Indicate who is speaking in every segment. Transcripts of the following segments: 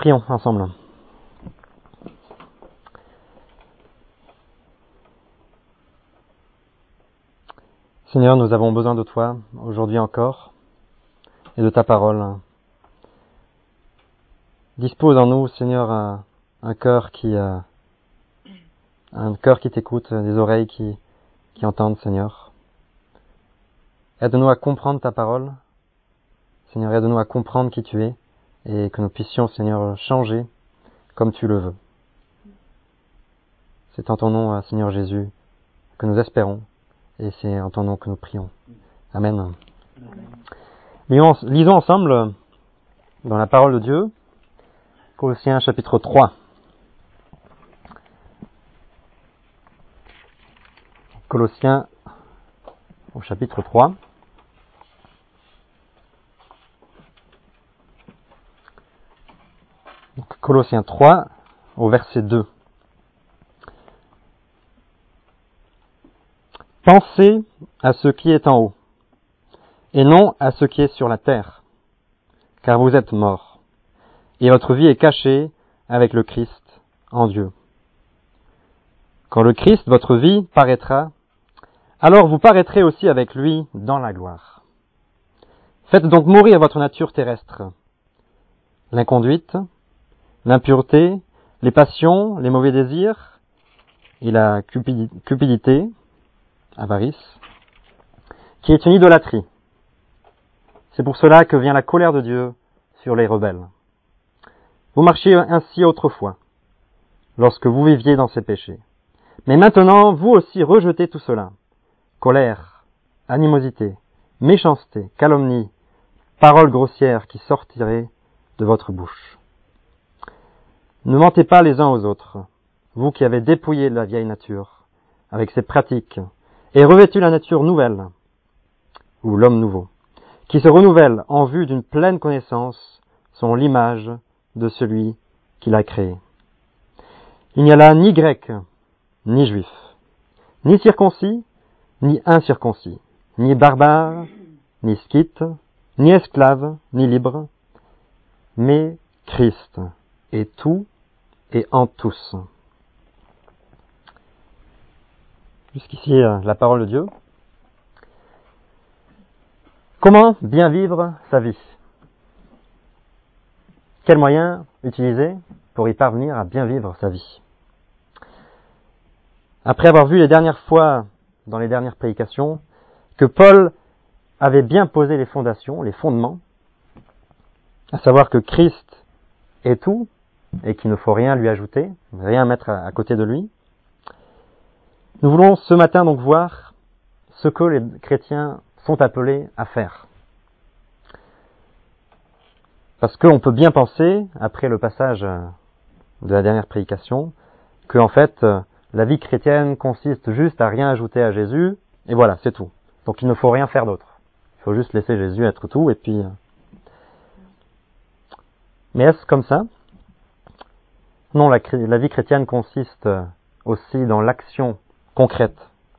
Speaker 1: Prions ensemble. Seigneur, nous avons besoin de toi, aujourd'hui encore, et de ta parole. Dispose en nous, Seigneur, un cœur qui t'écoute, des oreilles qui entendent, Seigneur. Aide-nous à comprendre ta parole. Seigneur, aide-nous à comprendre qui tu es, et que nous puissions, Seigneur, changer comme tu le veux. C'est en ton nom, Seigneur Jésus, que nous espérons, et c'est en ton nom que nous prions. Amen. Lisons ensemble, dans la parole de Dieu, Colossiens chapitre 3. Colossiens au chapitre 3. Donc, Colossiens 3 au verset 2. Pensez à ce qui est en haut, et non à ce qui est sur la terre, car vous êtes morts, et votre vie est cachée avec le Christ en Dieu. Quand le Christ, votre vie, paraîtra, alors vous paraîtrez aussi avec lui dans la gloire. Faites donc mourir votre nature terrestre, l'inconduite, l'impureté, les passions, les mauvais désirs et la cupidité, avarice, qui est une idolâtrie. C'est pour cela que vient la colère de Dieu sur les rebelles. Vous marchiez ainsi autrefois, lorsque vous viviez dans ces péchés. Mais maintenant, vous aussi rejetez tout cela. Colère, animosité, méchanceté, calomnie, paroles grossières qui sortiraient de votre bouche. Ne mentez pas les uns aux autres, vous qui avez dépouillé la vieille nature, avec ses pratiques, et revêtu la nature nouvelle, ou l'homme nouveau, qui se renouvelle en vue d'une pleine connaissance, sont l'image de celui qui l'a créé. Il n'y a là ni grec, ni juif, ni circoncis, ni incirconcis, ni barbare, ni scythe, ni esclave, ni libre, mais Christ est tout et en tous. Jusqu'ici, la parole de Dieu. Comment bien vivre sa vie? Quels moyens utiliser pour y parvenir à bien vivre sa vie? Après avoir vu les dernières fois, dans les dernières prédications, que Paul avait bien posé les fondations, les fondements, à savoir que Christ est tout, et qu'il ne faut rien lui ajouter, rien mettre à côté de lui, nous voulons ce matin donc voir ce que les chrétiens sont appelés à faire. Parce qu'on peut bien penser, après le passage de la dernière prédication, que en fait, la vie chrétienne consiste juste à rien ajouter à Jésus, et voilà, c'est tout. Donc il ne faut rien faire d'autre. Il faut juste laisser Jésus être tout, et puis... Mais est-ce comme ça? Non, la vie chrétienne consiste aussi dans l'action concrète.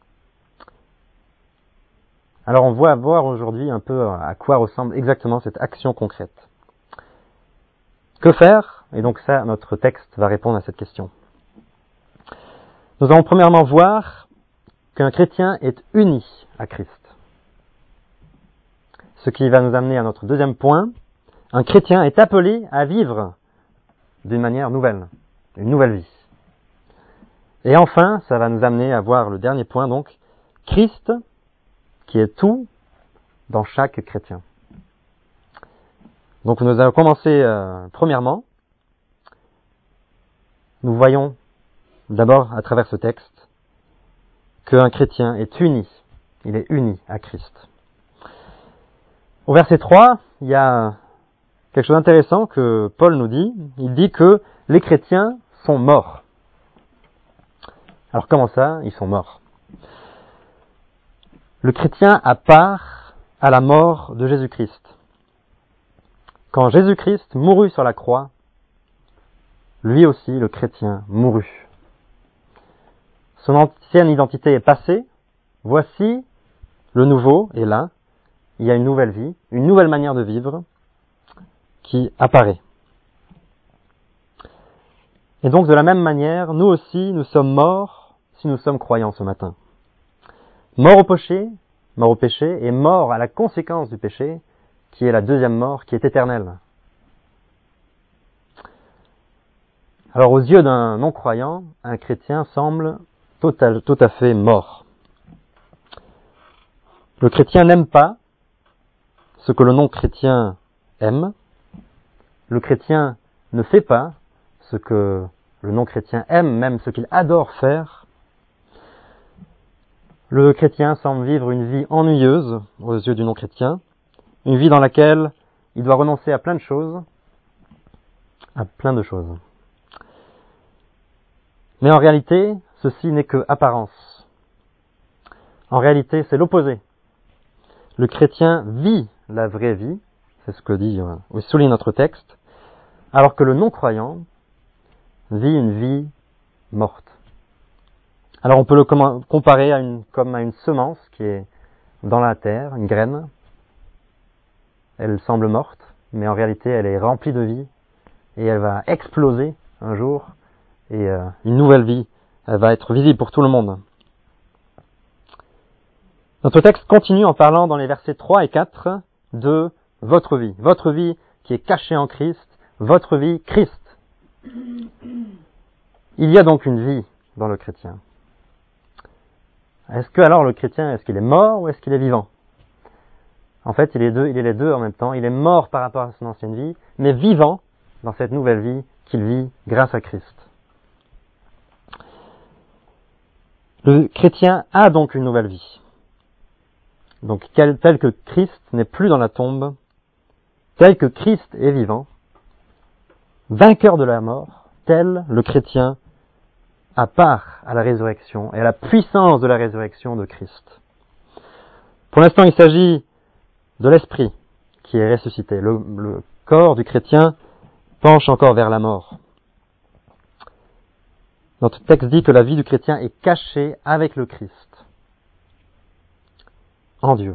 Speaker 1: Alors on va voir aujourd'hui un peu à quoi ressemble exactement cette action concrète. Que faire? Et donc ça, notre texte va répondre à cette question. Nous allons premièrement voir qu'un chrétien est uni à Christ. Ce qui va nous amener à notre deuxième point. Un chrétien est appelé à vivre d'une manière nouvelle, une nouvelle vie. Et enfin, ça va nous amener à voir le dernier point, donc, Christ, qui est tout dans chaque chrétien. Donc nous allons commencer premièrement. Nous voyons d'abord à travers ce texte qu'un chrétien est uni. Il est uni à Christ. Au verset 3, il y a quelque chose d'intéressant que Paul nous dit. Il dit que les chrétiens sont morts. Alors comment ça, ils sont morts? Le chrétien a part à la mort de Jésus-Christ. Quand Jésus-Christ mourut sur la croix, lui aussi, le chrétien, mourut. Son ancienne identité est passée. Voici, le nouveau est là. Il y a une nouvelle vie, une nouvelle manière de vivre qui apparaît. Et donc de la même manière, nous aussi, nous sommes morts si nous sommes croyants ce matin. Morts au péché et morts à la conséquence du péché, qui est la deuxième mort, qui est éternelle. Alors aux yeux d'un non-croyant, un chrétien semble tout à fait mort. Le chrétien n'aime pas ce que le non-chrétien aime. Le chrétien ne fait pas ce que le non-chrétien aime, même ce qu'il adore faire. Le chrétien semble vivre une vie ennuyeuse aux yeux du non-chrétien, une vie dans laquelle il doit renoncer à plein de choses, Mais en réalité, ceci n'est que apparence. En réalité, c'est l'opposé. Le chrétien vit la vraie vie, c'est ce que souligne notre texte, alors que le non-croyant vit une vie morte. Alors on peut le comparer comme à une semence qui est dans la terre, une graine. Elle semble morte, mais en réalité elle est remplie de vie et elle va exploser un jour et une nouvelle vie elle va être visible pour tout le monde. Notre texte continue en parlant dans les versets 3 et 4 de votre vie qui est cachée en Christ, votre vie Christ. Il y a donc une vie dans le chrétien. Est-ce que alors le chrétien, est-ce qu'il est mort ou est-ce qu'il est vivant? En fait, il est les deux en même temps. Il est mort par rapport à son ancienne vie, mais vivant dans cette nouvelle vie qu'il vit grâce à Christ. Le chrétien a donc une nouvelle vie. Donc, tel que Christ n'est plus dans la tombe, tel que Christ est vivant, vainqueur de la mort, tel le chrétien a part à la résurrection et à la puissance de la résurrection de Christ. Pour l'instant, il s'agit de l'esprit qui est ressuscité. Le corps du chrétien penche encore vers la mort. Notre texte dit que la vie du chrétien est cachée avec le Christ en Dieu.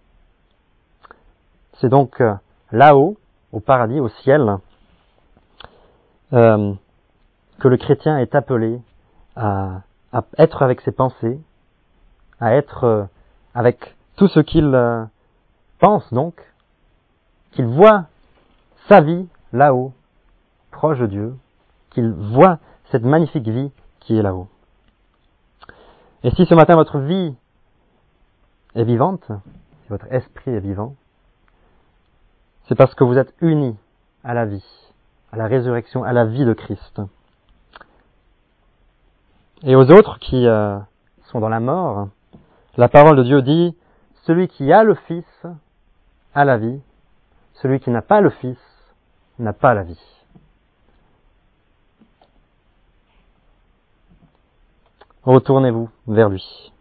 Speaker 1: C'est donc là-haut, au paradis, au ciel, que le chrétien est appelé à être avec ses pensées, à être avec tout ce qu'il pense donc, qu'il voit sa vie là-haut, proche de Dieu, qu'il voit cette magnifique vie qui est là-haut. Et si ce matin votre vie est vivante, si votre esprit est vivant, c'est parce que vous êtes unis à la vie, à la résurrection, à la vie de Christ. Et aux autres qui sont dans la mort, la parole de Dieu dit, celui qui a le Fils a la vie, celui qui n'a pas le Fils n'a pas la vie. Retournez-vous vers lui.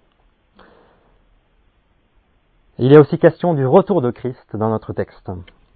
Speaker 1: Il est aussi question du retour de Christ dans notre texte.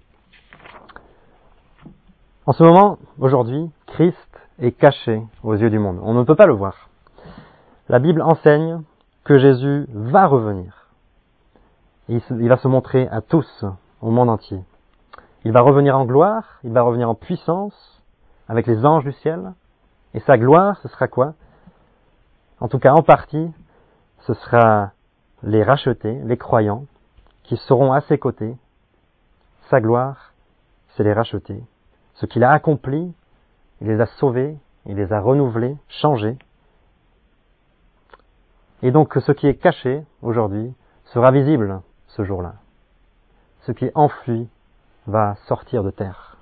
Speaker 1: En ce moment, aujourd'hui, Christ est caché aux yeux du monde. On ne peut pas le voir. La Bible enseigne que Jésus va revenir. Il va se montrer à tous, au monde entier. Il va revenir en gloire, il va revenir en puissance, avec les anges du ciel. Et sa gloire, ce sera quoi? En tout cas, en partie, ce sera les rachetés, les croyants, qui seront à ses côtés. Sa gloire, c'est les rachetés. Ce qu'il a accompli, il les a sauvés, il les a renouvelés, changés. Et donc, ce qui est caché aujourd'hui sera visible ce jour-là. Ce qui est enfui va sortir de terre.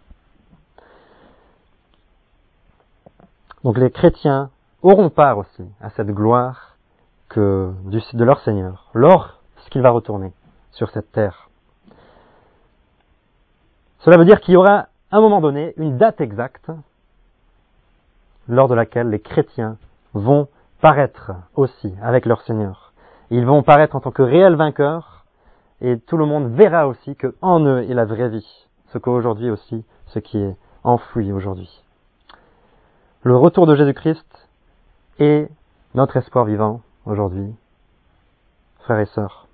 Speaker 1: Donc les chrétiens auront part aussi à cette gloire de leur Seigneur, lorsqu'il va retourner sur cette terre. Cela veut dire qu'il y aura, à un moment donné, une date exacte lors de laquelle les chrétiens vont paraître aussi avec leur Seigneur. Ils vont paraître en tant que réels vainqueurs et tout le monde verra aussi qu'en eux est la vraie vie, ce qui est enfoui aujourd'hui. Le retour de Jésus-Christ est notre espoir vivant aujourd'hui, frères et sœurs.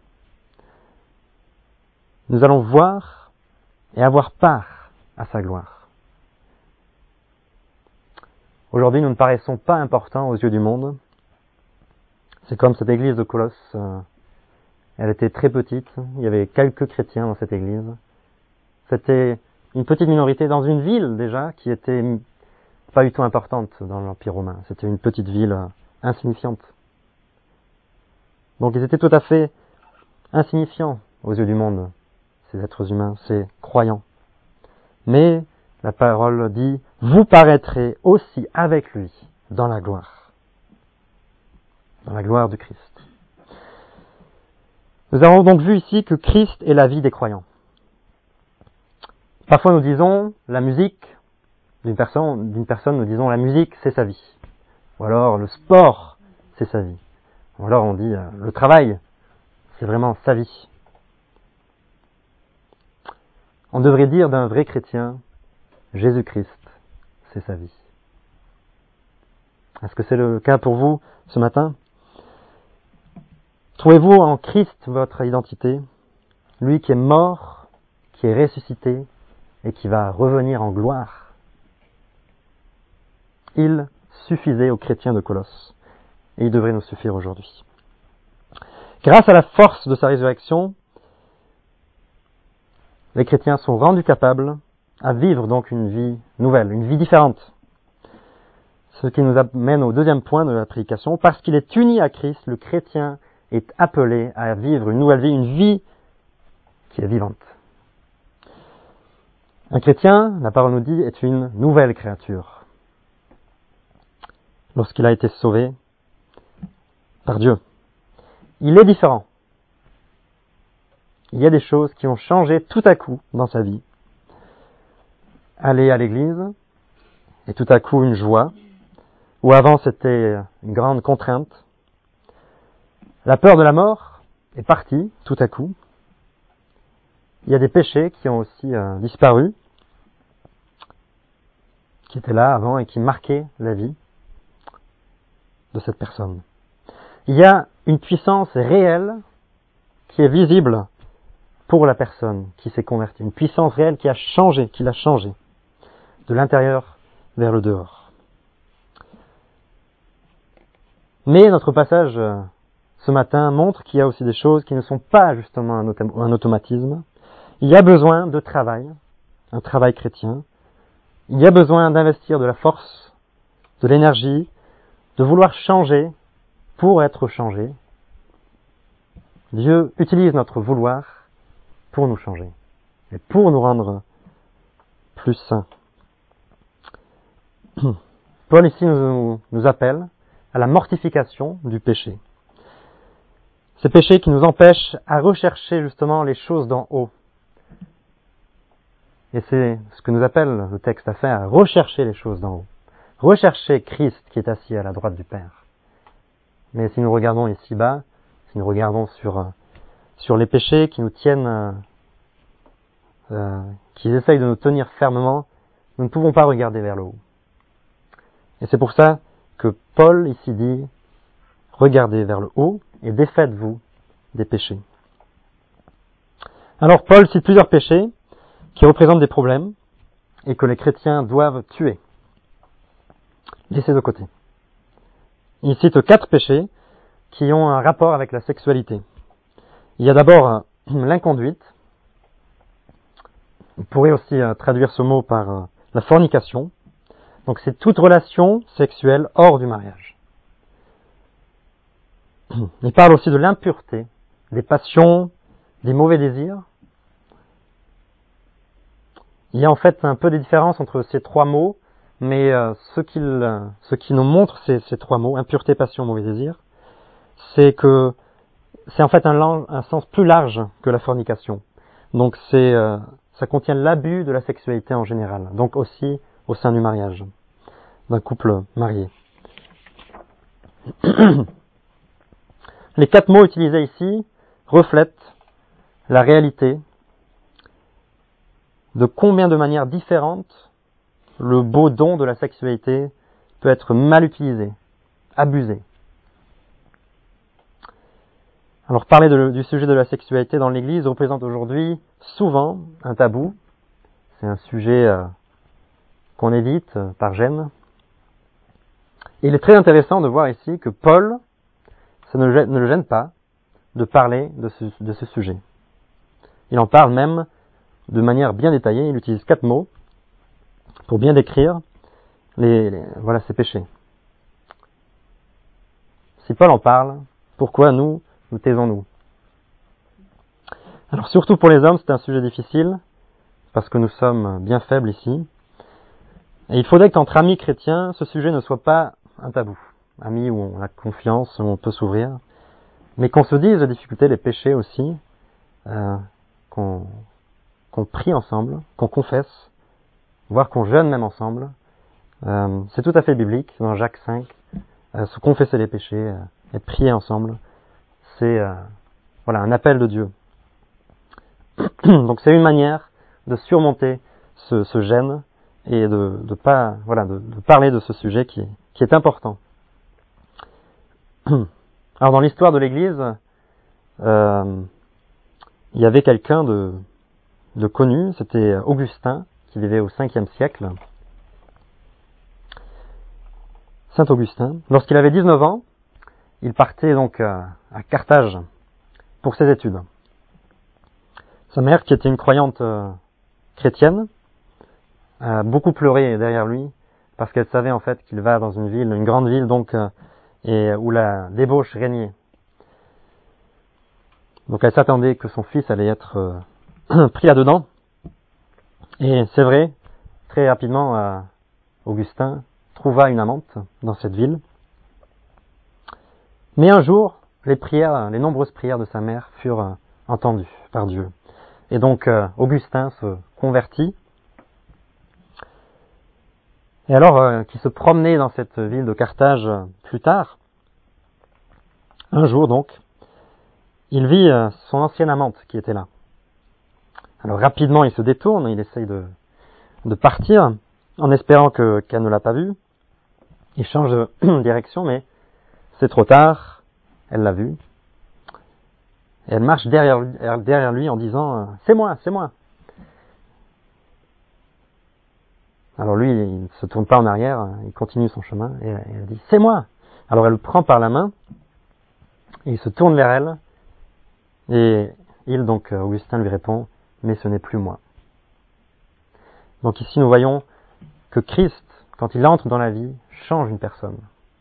Speaker 1: Nous allons voir et avoir part à sa gloire. Aujourd'hui, nous ne paraissons pas importants aux yeux du monde. C'est comme cette église de Colosse. Elle était très petite. Il y avait quelques chrétiens dans cette église. C'était une petite minorité dans une ville déjà qui était pas du tout importante dans l'Empire romain. C'était une petite ville insignifiante. Donc ils étaient tout à fait insignifiants aux yeux du monde, ces êtres humains, ces croyants. Mais la parole dit, vous paraîtrez aussi avec lui dans la gloire du Christ. Nous avons donc vu ici que Christ est la vie des croyants. Parfois nous disons, la musique, d'une personne nous disons, la musique c'est sa vie. Ou alors le sport c'est sa vie. Ou alors on dit, le travail c'est vraiment sa vie. On devrait dire d'un vrai chrétien, Jésus-Christ, c'est sa vie. Est-ce que c'est le cas pour vous ce matin? Trouvez-vous en Christ votre identité, lui qui est mort, qui est ressuscité et qui va revenir en gloire? Il suffisait aux chrétiens de Colosse et il devrait nous suffire aujourd'hui. Grâce à la force de sa résurrection, les chrétiens sont rendus capables à vivre donc une vie nouvelle, une vie différente. Ce qui nous amène au deuxième point de la prédication. Parce qu'il est uni à Christ, le chrétien est appelé à vivre une nouvelle vie, une vie qui est vivante. Un chrétien, la parole nous dit, est une nouvelle créature. Lorsqu'il a été sauvé par Dieu. Il est différent. Il y a des choses qui ont changé tout à coup dans sa vie. Aller à l'église est tout à coup une joie, où avant c'était une grande contrainte. La peur de la mort est partie tout à coup. Il y a des péchés qui ont aussi disparu, qui étaient là avant et qui marquaient la vie de cette personne. Il y a une puissance réelle qui est visible pour la personne qui s'est convertie. Une puissance réelle qui l'a changé de l'intérieur vers le dehors. Mais notre passage ce matin montre qu'il y a aussi des choses qui ne sont pas justement un automatisme. Il y a besoin de travail, un travail chrétien. Il y a besoin d'investir de la force, de l'énergie, de vouloir changer pour être changé. Dieu utilise notre vouloir pour nous changer et pour nous rendre plus saints. Paul ici nous appelle à la mortification du péché. Ces péchés qui nous empêchent à rechercher justement les choses d'en haut. Et c'est ce que nous appelle le texte à faire, à rechercher les choses d'en haut. Rechercher Christ qui est assis à la droite du Père. Mais si nous regardons ici-bas, si nous regardons sur les péchés qui nous tiennent, qui essayent de nous tenir fermement, nous ne pouvons pas regarder vers le haut. Et c'est pour ça que Paul ici dit, regardez vers le haut et défaites-vous des péchés. Alors Paul cite plusieurs péchés qui représentent des problèmes et que les chrétiens doivent tuer, laisser de côté. Il cite 4 péchés qui ont un rapport avec la sexualité. Il y a d'abord l'inconduite. On pourrait aussi traduire ce mot par la fornication. Donc c'est toute relation sexuelle hors du mariage. Il parle aussi de l'impureté, des passions, des mauvais désirs. Il y a en fait un peu des différences entre ces 3 mots, mais ce qui nous montre ces 3 mots, impureté, passion, mauvais désir, c'est que c'est en fait un sens plus large que la fornication. Donc ça contient l'abus de la sexualité en général, donc aussi au sein du mariage, d'un couple marié. Les 4 mots utilisés ici reflètent la réalité de combien de manières différentes le beau don de la sexualité peut être mal utilisé, abusé. Alors parler du sujet de la sexualité dans l'Église représente aujourd'hui souvent un tabou. C'est un sujet qu'on évite par gêne. Et il est très intéressant de voir ici que Paul, ça ne le gêne pas de parler de ce sujet. Il en parle même de manière bien détaillée. Il utilise 4 mots pour bien décrire voilà, ces péchés. Si Paul en parle, pourquoi nous taisons-nous? Alors surtout pour les hommes, c'est un sujet difficile, parce que nous sommes bien faibles ici. Et il faudrait qu'entre amis chrétiens, ce sujet ne soit pas un tabou. Amis où on a confiance, où on peut s'ouvrir, mais qu'on se dise les difficultés, les péchés aussi, qu'on prie ensemble, qu'on confesse, voire qu'on jeûne même ensemble. C'est tout à fait biblique, dans Jacques 5, se confesser les péchés, et prier ensemble, c'est voilà, un appel de Dieu. Donc c'est une manière de surmonter ce gêne et de parler de ce sujet qui est important. Alors dans l'histoire de l'Église, il y avait quelqu'un de connu, c'était Augustin, qui vivait au 5e siècle. Saint Augustin. Lorsqu'il avait 19 ans, il partait donc à Carthage pour ses études. Sa mère, qui était une croyante chrétienne, a beaucoup pleuré derrière lui, parce qu'elle savait en fait qu'il va dans une grande ville donc, et où la débauche régnait. Donc elle s'attendait que son fils allait être pris là-dedans. Et c'est vrai, très rapidement, Augustin trouva une amante dans cette ville. Mais un jour, les nombreuses prières de sa mère furent entendues par Dieu. Et donc Augustin se convertit. Et alors qu'il se promenait dans cette ville de Carthage plus tard, un jour donc, il vit son ancienne amante qui était là. Alors rapidement il se détourne, il essaye de partir en espérant qu'elle ne l'a pas vu. Il change de direction, mais c'est trop tard, elle l'a vu. Et elle marche derrière lui en disant « C'est moi, c'est moi !» Alors lui, il ne se tourne pas en arrière, il continue son chemin, et elle dit « C'est moi !» Alors elle le prend par la main, et il se tourne vers elle, et donc Augustin lui répond « Mais ce n'est plus moi !» Donc ici nous voyons que Christ, quand il entre dans la vie, change une personne.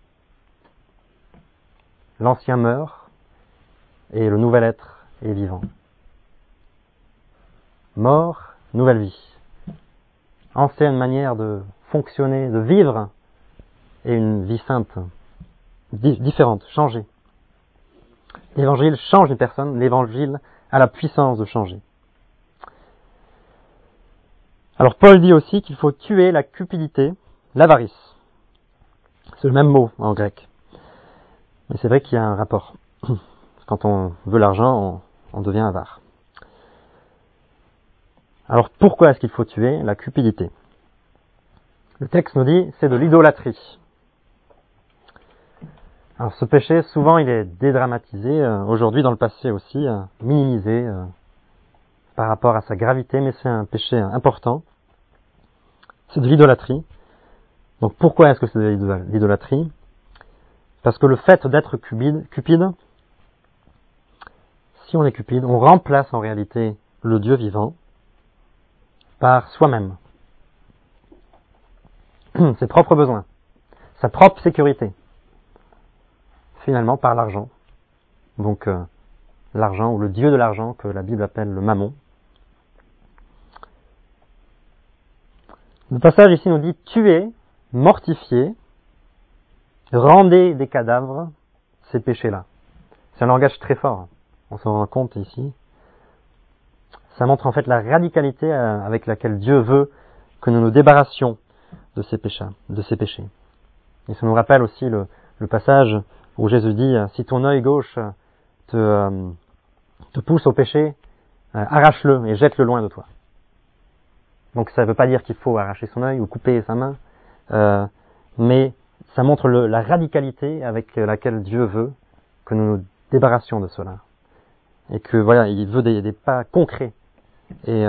Speaker 1: L'ancien meurt, et le nouvel être est vivant. Mort, nouvelle vie. Ancienne manière de fonctionner, de vivre, et une vie sainte, différente, changée. L'évangile change une personne, l'évangile a la puissance de changer. Alors Paul dit aussi qu'il faut tuer la cupidité, l'avarice. C'est le même mot en grec. Mais c'est vrai qu'il y a un rapport. Quand on veut l'argent, on devient avare. Alors pourquoi est-ce qu'il faut tuer la cupidité? Le texte nous dit c'est de l'idolâtrie. Alors ce péché, souvent il est dédramatisé, aujourd'hui dans le passé aussi, minimisé par rapport à sa gravité, mais c'est un péché important. C'est de l'idolâtrie. Donc pourquoi est-ce que c'est de l'idolâtrie? Parce que le fait d'être cupide, si on est cupide, on remplace en réalité le Dieu vivant par soi-même. Ses propres besoins, sa propre sécurité. Finalement par l'argent. Donc l'argent ou le Dieu de l'argent que la Bible appelle le mammon. Le passage ici nous dit tuer, mortifier, rendez des cadavres ces péchés-là. C'est un langage très fort. On s'en rend compte ici. Ça montre en fait la radicalité avec laquelle Dieu veut que nous nous débarrassions de ces péchés. Et ça nous rappelle aussi le passage où Jésus dit « Si ton œil gauche te pousse au péché, arrache-le et jette-le loin de toi. » Donc ça ne veut pas dire qu'il faut arracher son œil ou couper sa main, mais ça montre la radicalité avec laquelle Dieu veut que nous nous débarrassions de cela. Et que voilà, il veut des pas concrets. Et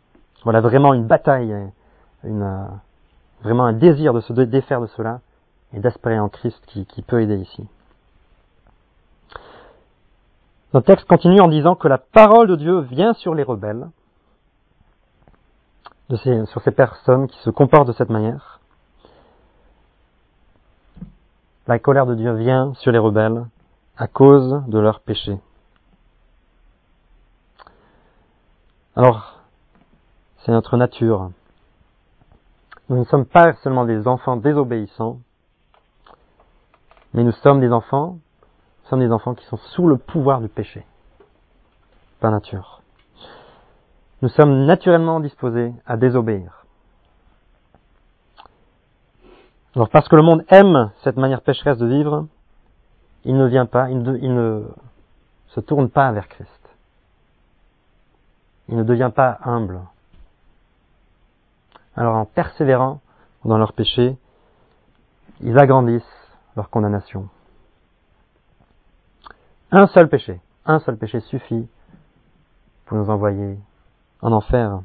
Speaker 1: vraiment une bataille, vraiment un désir de se défaire de cela, et d'espérer en Christ qui peut aider ici. Notre texte continue en disant que la parole de Dieu vient sur les rebelles, sur ces personnes qui se comportent de cette manière. La colère de Dieu vient sur les rebelles à cause de leurs péchés. Alors, c'est notre nature. Nous ne sommes pas seulement des enfants désobéissants, mais nous sommes des enfants qui sont sous le pouvoir du péché, par nature. Nous sommes naturellement disposés à désobéir. Alors parce que le monde aime cette manière pécheresse de vivre, il ne se tourne pas vers Christ. Il ne devient pas humble. Alors en persévérant dans leur péché, ils agrandissent leur condamnation. Un seul péché suffit pour nous envoyer en enfer.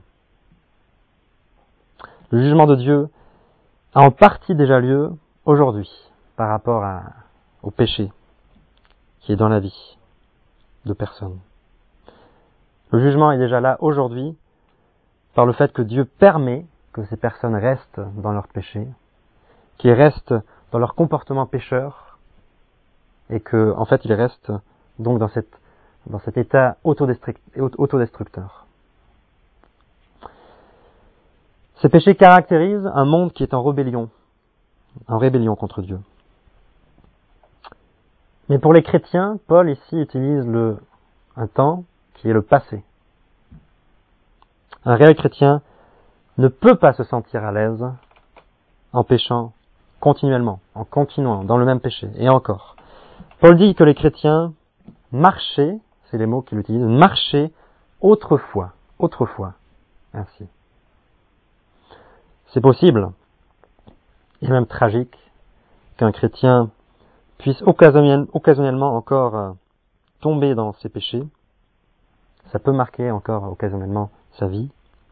Speaker 1: Le jugement de Dieu a en partie déjà lieu aujourd'hui par rapport au péché qui est dans la vie de personnes. Le jugement est déjà là aujourd'hui par le fait que Dieu permet que ces personnes restent dans leur péché, qu'ils restent dans leur comportement pécheur et que, en fait, ils restent donc dans cet état autodestructeur. Ces péchés caractérisent un monde qui est en rébellion contre Dieu. Mais pour les chrétiens, Paul ici utilise un temps qui est le passé. Un réel chrétien ne peut pas se sentir à l'aise en péchant continuellement, en continuant dans le même péché, et encore. Paul dit que les chrétiens marchaient, c'est les mots qu'il utilise, marchaient autrefois, ainsi. C'est possible, et même tragique, qu'un chrétien puisse occasionnellement encore tomber dans ses péchés. Ça peut marquer encore occasionnellement sa vie.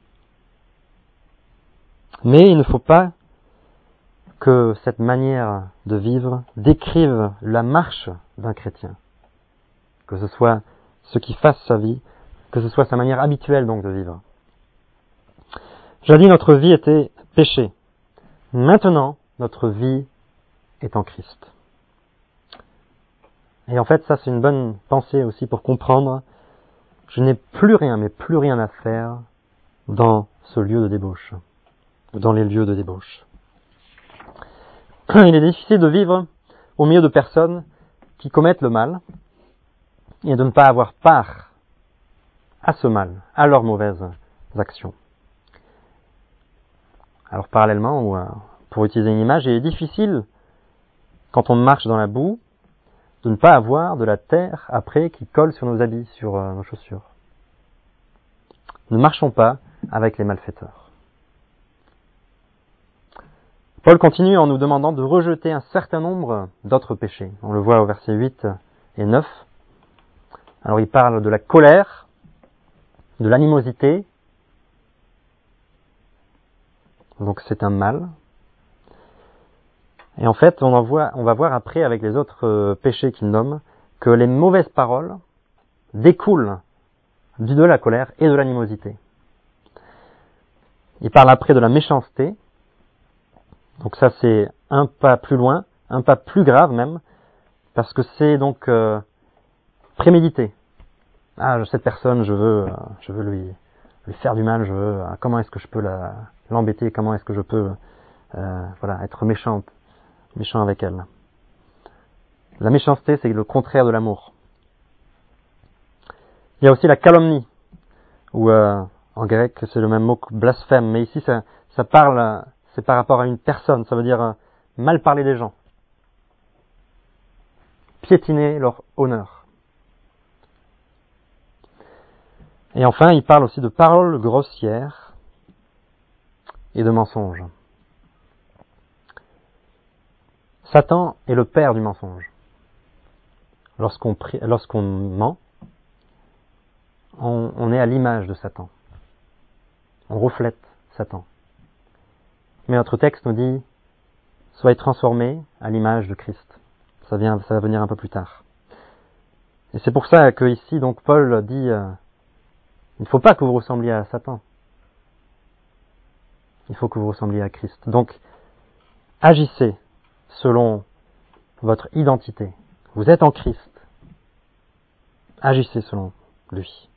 Speaker 1: Mais il ne faut pas que cette manière de vivre décrive la marche d'un chrétien. Que ce soit ce qui fasse sa vie, que ce soit sa manière habituelle donc de vivre. Jadis, notre vie était péché. Maintenant, notre vie est en Christ. Et en fait, ça c'est une bonne pensée aussi pour comprendre. Je n'ai plus rien à faire dans ce lieu de débauche, ou dans les lieux de débauche. Il est difficile de vivre au milieu de personnes qui commettent le mal et de ne pas avoir part à ce mal, à leurs mauvaises actions. Alors parallèlement, ou pour utiliser une image, il est difficile, quand on marche dans la boue, de ne pas avoir de la terre après qui colle sur nos habits, sur nos chaussures. Ne marchons pas avec les malfaiteurs. Paul continue en nous demandant de rejeter un certain nombre d'autres péchés. On le voit au verset 8 et 9. Alors il parle de la colère, de l'animosité. Donc c'est un mal. Et en fait, on va voir après avec les autres péchés qu'il nomme que les mauvaises paroles découlent de la colère et de l'animosité. Il parle après de la méchanceté. Donc ça c'est un pas plus loin, un pas plus grave même, parce que c'est donc prémédité. Ah, cette personne, je veux lui faire du mal, comment est-ce que je peux l'embêter, comment est-ce que je peux être méchant avec elle. La méchanceté, c'est le contraire de l'amour. Il y a aussi la calomnie, ou en grec, c'est le même mot que blasphème, mais ici ça parle, c'est par rapport à une personne, ça veut dire mal parler des gens, piétiner leur honneur. Et enfin, il parle aussi de paroles grossières et de mensonges. Satan est le père du mensonge. Lorsqu'on ment, on est à l'image de Satan. On reflète Satan. Mais notre texte nous dit, soyez transformés à l'image de Christ. Ça va venir un peu plus tard. Et c'est pour ça que ici, donc, Paul dit, il ne faut pas que vous ressembliez à Satan. Il faut que vous ressembliez à Christ. Donc, agissez selon votre identité. Vous êtes en Christ. Agissez selon lui.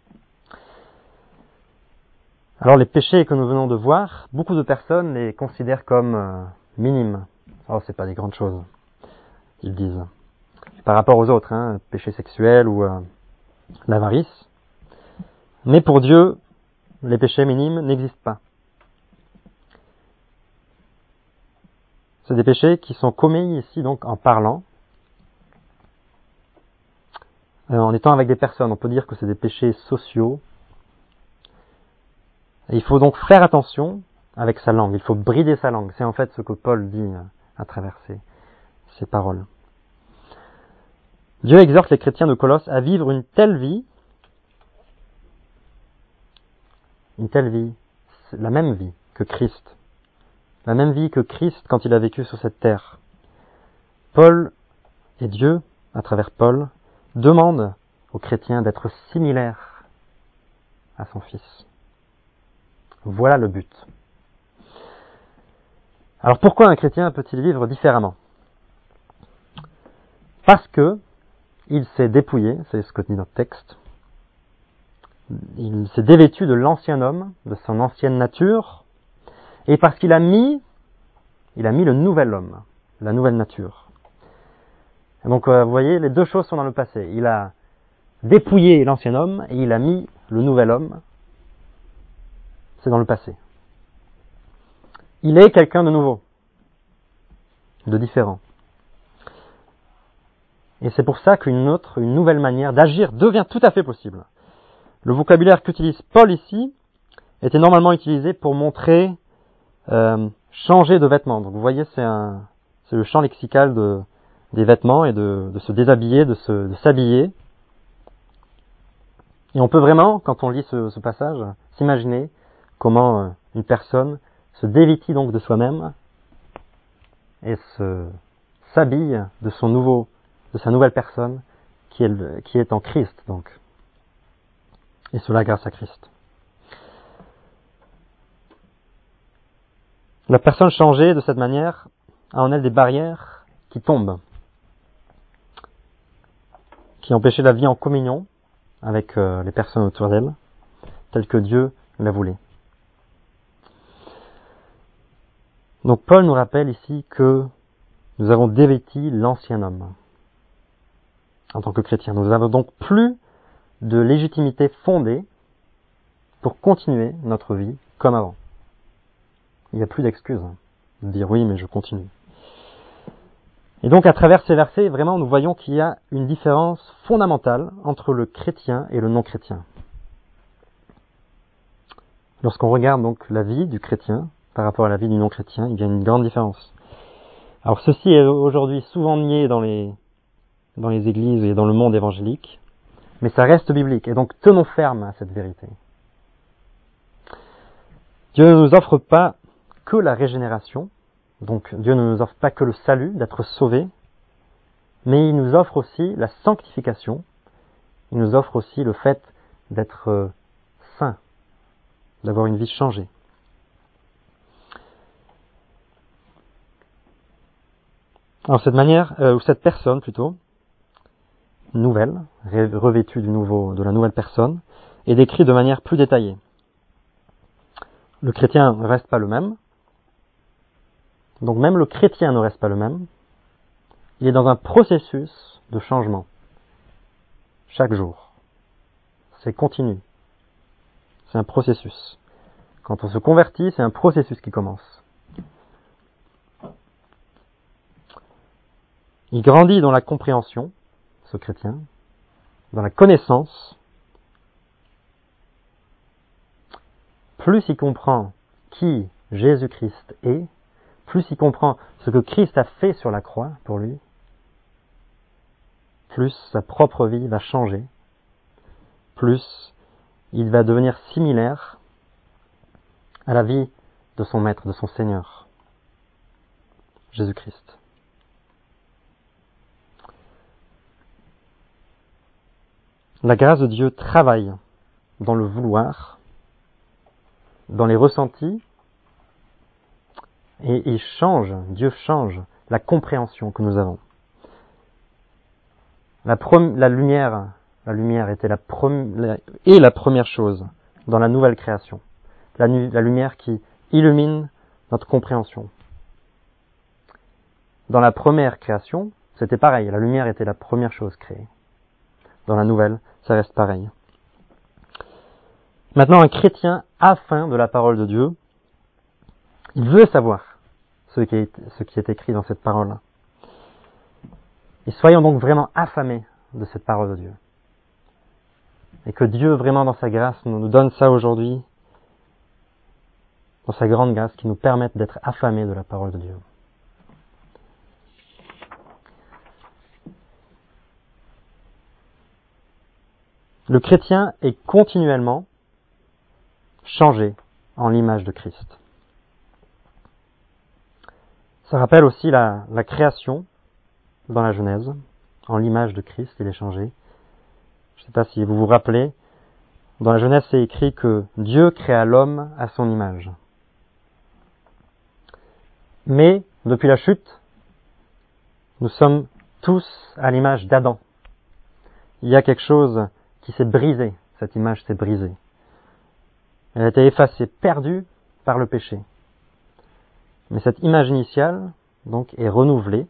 Speaker 1: Alors, les péchés que nous venons de voir, beaucoup de personnes les considèrent comme minimes. Oh, c'est pas des grandes choses, ils disent. Par rapport aux autres, péché sexuel ou l'avarice. Mais pour Dieu, les péchés minimes n'existent pas. C'est des péchés qui sont commis ici, donc, en parlant, en étant avec des personnes. On peut dire que c'est des péchés sociaux. Et il faut donc faire attention avec sa langue. Il faut brider sa langue. C'est en fait ce que Paul dit à travers ces paroles. Dieu exhorte les chrétiens de Colosse à vivre une telle vie, la même vie que Christ. La même vie que Christ quand il a vécu sur cette terre. Paul et Dieu, à travers Paul, demandent aux chrétiens d'être similaires à son Fils. Voilà le but. Alors pourquoi un chrétien peut-il vivre différemment? Parce que il s'est dépouillé, c'est ce que dit notre texte, il s'est dévêtu de l'ancien homme, de son ancienne nature, et parce qu'il a mis le nouvel homme, la nouvelle nature. Et donc vous voyez, les deux choses sont dans le passé. Il a dépouillé l'ancien homme et il a mis le nouvel homme. C'est dans le passé. Il est quelqu'un de nouveau, de différent. Et c'est pour ça une nouvelle manière d'agir devient tout à fait possible. Le vocabulaire qu'utilise Paul ici était normalement utilisé pour montrer changer de vêtements. Donc vous voyez, c'est le champ lexical des vêtements et de se déshabiller, de s'habiller. Et on peut vraiment, quand on lit ce passage, s'imaginer comment une personne se dévêtit donc de soi-même et s'habille de sa nouvelle personne qui est en Christ, donc. Et cela grâce à Christ. La personne changée de cette manière a en elle des barrières qui tombent, qui empêchaient la vie en communion avec les personnes autour d'elle, telle que Dieu la voulait. Donc Paul nous rappelle ici que nous avons dévêti l'ancien homme en tant que chrétiens. Nous n'avons donc plus de légitimité fondée pour continuer notre vie comme avant. Il n'y a plus d'excuses de dire oui, mais je continue. Et donc à travers ces versets, vraiment nous voyons qu'il y a une différence fondamentale entre le chrétien et le non-chrétien. Lorsqu'on regarde donc la vie du chrétien par rapport à la vie du non-chrétien, il y a une grande différence. Alors ceci est aujourd'hui souvent nié dans les églises et dans le monde évangélique, mais ça reste biblique, et donc tenons ferme à cette vérité. Dieu ne nous offre pas que la régénération, donc Dieu ne nous offre pas que le salut, d'être sauvé, mais il nous offre aussi la sanctification, il nous offre aussi le fait d'être saint, d'avoir une vie changée. Alors cette personne plutôt, nouvelle, revêtue de la nouvelle personne, est décrite de manière plus détaillée. Le chrétien ne reste pas le même, donc même le chrétien ne reste pas le même, il est dans un processus de changement, chaque jour. C'est continu, c'est un processus. Quand on se convertit, c'est un processus qui commence. Il grandit dans la compréhension, ce chrétien, dans la connaissance. Plus il comprend qui Jésus-Christ est, plus il comprend ce que Christ a fait sur la croix pour lui, plus sa propre vie va changer, plus il va devenir similaire à la vie de son Maître, de son Seigneur. Jésus-Christ. La grâce de Dieu travaille dans le vouloir, dans les ressentis, et Dieu change la compréhension que nous avons. La lumière était la première chose dans la nouvelle création. La lumière qui illumine notre compréhension. Dans la première création, c'était pareil, la lumière était la première chose créée. Dans la nouvelle, ça reste pareil. Maintenant, un chrétien a faim de la parole de Dieu. Il veut savoir ce qui est écrit dans cette parole. Et soyons donc vraiment affamés de cette parole de Dieu. Et que Dieu, vraiment dans sa grâce, nous donne ça aujourd'hui, dans sa grande grâce, qui nous permette d'être affamés de la parole de Dieu. Le chrétien est continuellement changé en l'image de Christ. Ça rappelle aussi la création dans la Genèse. En l'image de Christ, il est changé. Je ne sais pas si vous vous rappelez, dans la Genèse, c'est écrit que Dieu créa l'homme à son image. Mais, depuis la chute, nous sommes tous à l'image d'Adam. Il y a quelque chose qui s'est brisé. Cette image s'est brisée. Elle a été effacée, perdue par le péché. Mais cette image initiale, donc, est renouvelée.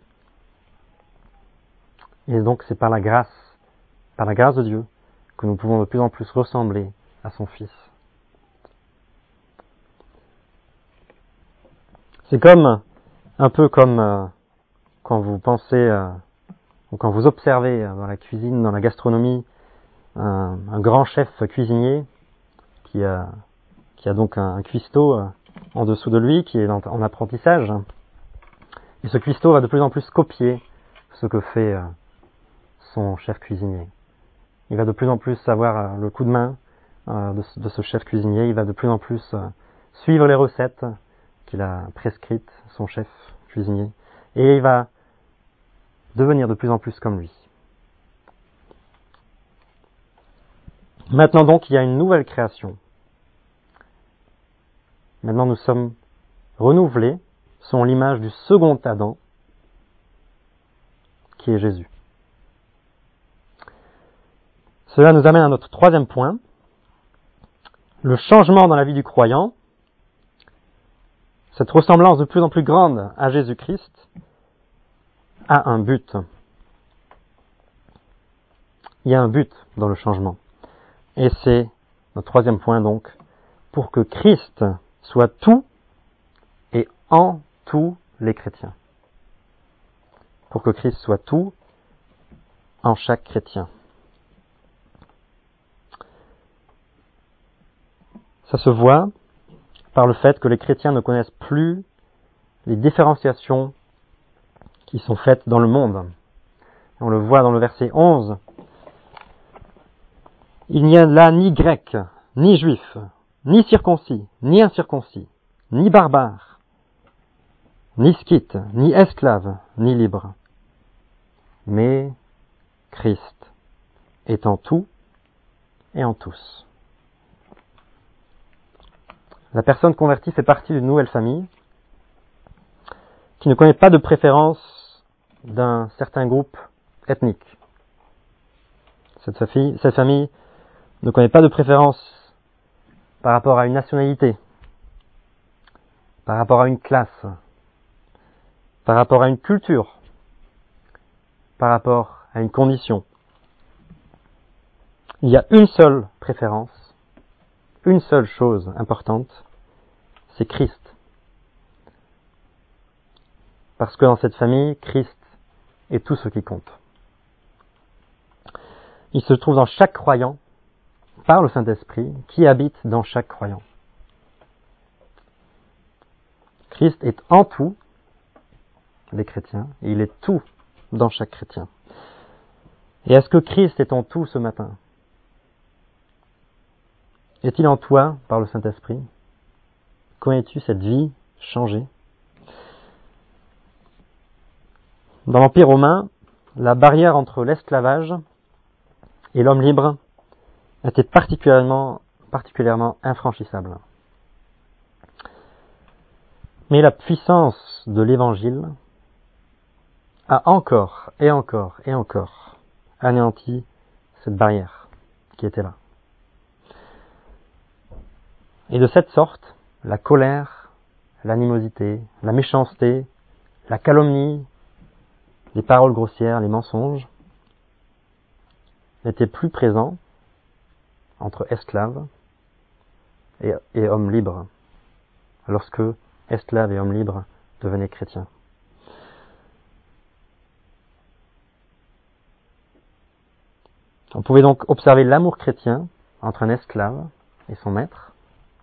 Speaker 1: Et donc, c'est par la grâce de Dieu, que nous pouvons de plus en plus ressembler à son Fils. C'est un peu comme quand vous pensez, ou quand vous observez dans la cuisine, dans la gastronomie, un grand chef cuisinier qui a donc un cuistot en dessous de lui, qui est en apprentissage. Et ce cuistot va de plus en plus copier ce que fait son chef cuisinier. Il va de plus en plus savoir le coup de main de ce chef cuisinier. Il va de plus en plus suivre les recettes qu'il a prescrites, son chef cuisinier. Et il va devenir de plus en plus comme lui. Maintenant donc, il y a une nouvelle création. Maintenant nous sommes renouvelés, selon l'image du second Adam, qui est Jésus. Cela nous amène à notre troisième point. Le changement dans la vie du croyant, cette ressemblance de plus en plus grande à Jésus-Christ, a un but. Il y a un but dans le changement. Et c'est notre troisième point donc, pour que Christ soit tout et en tous les chrétiens. Pour que Christ soit tout en chaque chrétien. Ça se voit par le fait que les chrétiens ne connaissent plus les différenciations qui sont faites dans le monde. On le voit dans le verset 11. Il n'y a là ni grec, ni juif, ni circoncis, ni incirconcis, ni barbare, ni scythe, ni esclave, ni libre. Mais Christ est en tout et en tous. La personne convertie fait partie d'une nouvelle famille qui ne connaît pas de préférence d'un certain groupe ethnique. Cette famille ne connaît pas de préférence par rapport à une nationalité, par rapport à une classe, par rapport à une culture, par rapport à une condition. Il y a une seule préférence, une seule chose importante, c'est Christ. Parce que dans cette famille, Christ est tout ce qui compte. Il se trouve dans chaque croyant, par le Saint-Esprit, qui habite dans chaque croyant. Christ est en tout les chrétiens, et il est tout dans chaque chrétien. Et est-ce que Christ est en tout ce matin? Est-il en toi par le Saint-Esprit? Connais-tu cette vie changée? Dans l'Empire romain, la barrière entre l'esclavage et l'homme libre était particulièrement infranchissable. Mais la puissance de l'Évangile a encore et encore et encore anéanti cette barrière qui était là. Et de cette sorte, la colère, l'animosité, la méchanceté, la calomnie, les paroles grossières, les mensonges n'étaient plus présents entre esclaves et hommes libres, lorsque esclaves et hommes libres devenaient chrétiens. On pouvait donc observer l'amour chrétien entre un esclave et son maître.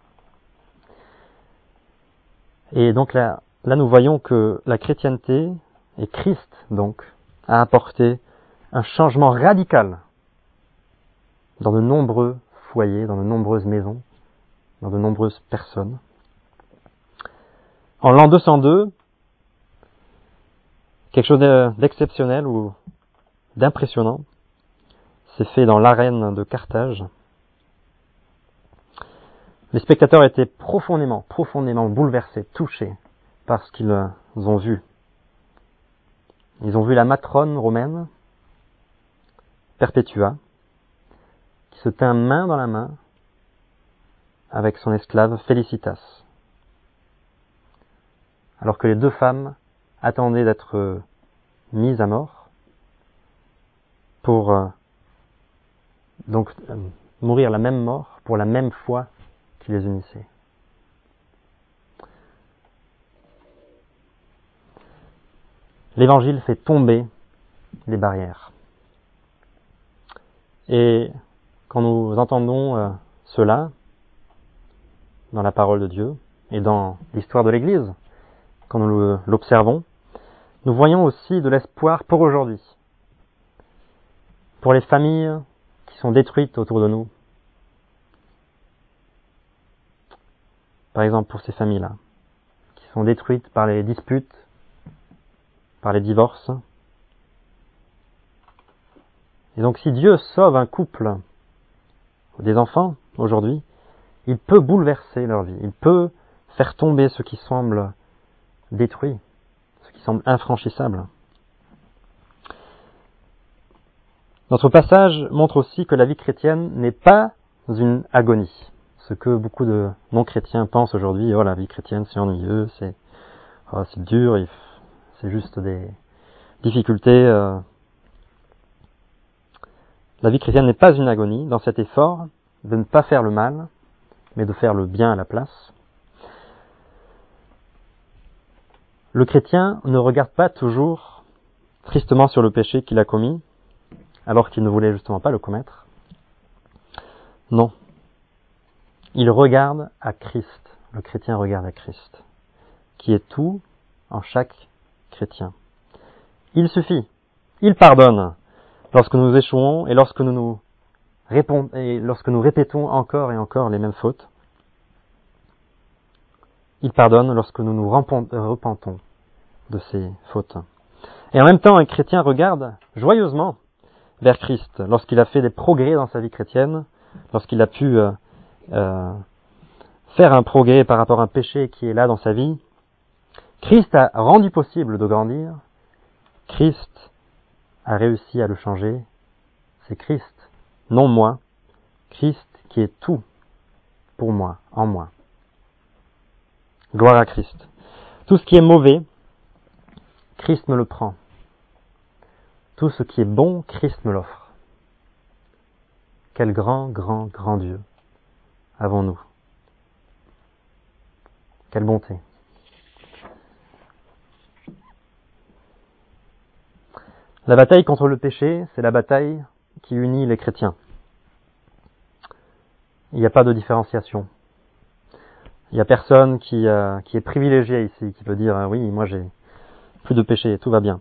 Speaker 1: Et donc là nous voyons que la chrétienté, et Christ donc, a apporté un changement radical dans de nombreux foyers, dans de nombreuses maisons, dans de nombreuses personnes. En l'an 202, quelque chose d'exceptionnel ou d'impressionnant s'est fait dans l'arène de Carthage. Les spectateurs étaient profondément bouleversés, touchés par ce qu'ils ont vu. Ils ont vu la matrone romaine, Perpétua, qui se tint main dans la main avec son esclave Félicitas, alors que les deux femmes attendaient d'être mises à mort pour donc mourir la même mort pour la même foi qui les unissait. L'Évangile fait tomber les barrières. Et quand nous entendons cela dans la parole de Dieu et dans l'histoire de l'Église, quand nous l'observons, nous voyons aussi de l'espoir pour aujourd'hui, pour les familles qui sont détruites autour de nous. Par exemple, pour ces familles-là, qui sont détruites par les disputes, par les divorces. Et donc, si Dieu sauve un couple ou des enfants aujourd'hui, il peut bouleverser leur vie. Il peut faire tomber ce qui semble détruit, ce qui semble infranchissable. Notre passage montre aussi que la vie chrétienne n'est pas une agonie. Ce que beaucoup de non-chrétiens pensent aujourd'hui, la vie chrétienne c'est ennuyeux, c'est dur, c'est juste des difficultés. La vie chrétienne n'est pas une agonie dans cet effort de ne pas faire le mal, mais de faire le bien à la place. Le chrétien ne regarde pas toujours tristement sur le péché qu'il a commis, alors qu'il ne voulait justement pas le commettre. Non. Il regarde à Christ. Le chrétien regarde à Christ, qui est tout en chaque chrétien. Il suffit. Il pardonne lorsque nous échouons et lorsque nous répétons encore et encore les mêmes fautes. Il pardonne lorsque nous nous repentons de ces fautes. Et en même temps, un chrétien regarde joyeusement vers Christ lorsqu'il a fait des progrès dans sa vie chrétienne, lorsqu'il a pu faire un progrès par rapport à un péché qui est là dans sa vie. Christ a rendu possible de grandir. Christ a réussi à le changer. C'est Christ, non moi. Christ qui est tout pour moi, en moi. Gloire à Christ. Tout ce qui est mauvais, Christ me le prend. Tout ce qui est bon, Christ me l'offre. Quel grand, grand, grand Dieu avons-nous. Quelle bonté. La bataille contre le péché, c'est la bataille qui unit les chrétiens. Il n'y a pas de différenciation. Il n'y a personne qui est privilégié ici, qui peut dire oui, moi j'ai plus de péché, tout va bien.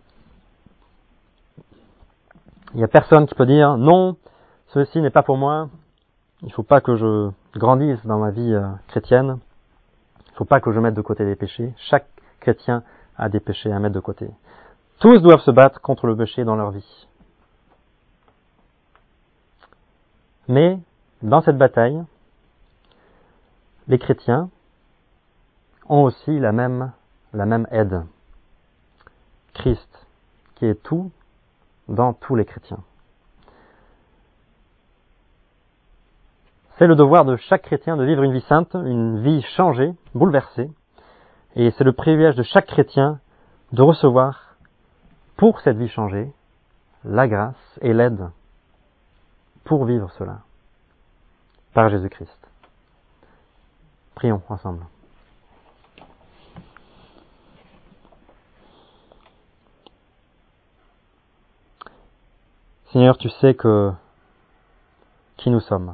Speaker 1: Il n'y a personne qui peut dire non, ceci n'est pas pour moi, il ne faut pas que je grandisse dans ma vie chrétienne, il ne faut pas que je mette de côté des péchés. Chaque chrétien a des péchés à mettre de côté. Tous doivent se battre contre le péché dans leur vie. Mais, dans cette bataille, les chrétiens ont aussi la même aide. Christ, qui est tout dans tous les chrétiens. C'est le devoir de chaque chrétien de vivre une vie sainte, une vie changée, bouleversée. Et c'est le privilège de chaque chrétien de recevoir, pour cette vie changée, la grâce et l'aide pour vivre cela, par Jésus-Christ. Prions ensemble. Seigneur, tu sais qui nous sommes.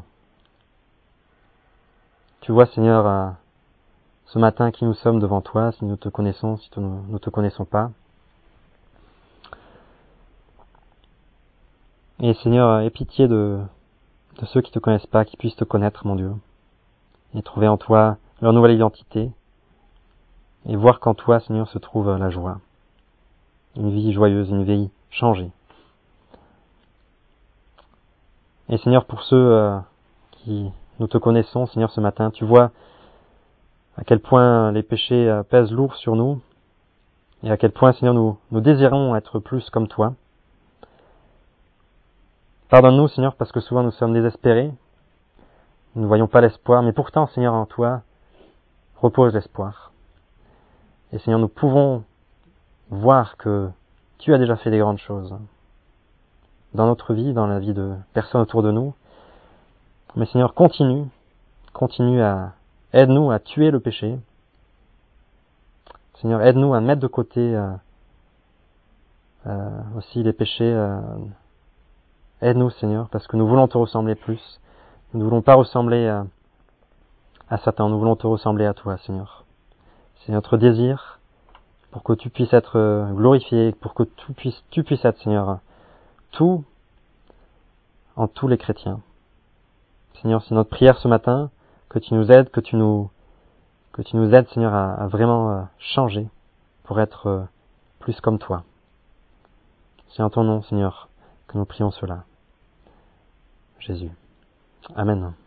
Speaker 1: Tu vois, Seigneur, ce matin qui nous sommes devant toi, si nous te connaissons, si nous ne te connaissons pas. Et Seigneur, aie pitié de ceux qui ne te connaissent pas, qui puissent te connaître, mon Dieu, et trouver en toi leur nouvelle identité, et voir qu'en toi, Seigneur, se trouve la joie. Une vie joyeuse, une vie changée. Et Seigneur, pour ceux qui nous te connaissons, Seigneur, ce matin, tu vois à quel point les péchés pèsent lourd sur nous, et à quel point, Seigneur, nous désirons être plus comme toi. Pardonne-nous, Seigneur, parce que souvent nous sommes désespérés, nous ne voyons pas l'espoir, mais pourtant, Seigneur, en toi repose l'espoir. Et Seigneur, nous pouvons voir que tu as déjà fait des grandes choses dans notre vie, dans la vie de personnes autour de nous. Mais Seigneur, continue aide-nous à tuer le péché. Seigneur, aide-nous à mettre de côté aussi les péchés. Aide-nous, Seigneur, parce que nous voulons te ressembler plus. Nous ne voulons pas ressembler à Satan, nous voulons te ressembler à toi, Seigneur. C'est notre désir pour que tu puisses être glorifié, pour que tu puisses être, Seigneur, tout en tous les chrétiens. Seigneur, c'est notre prière ce matin, que tu nous aides, que tu nous aides, Seigneur, à vraiment changer pour être plus comme toi. C'est en ton nom, Seigneur, que nous prions cela. Jésus. Amen.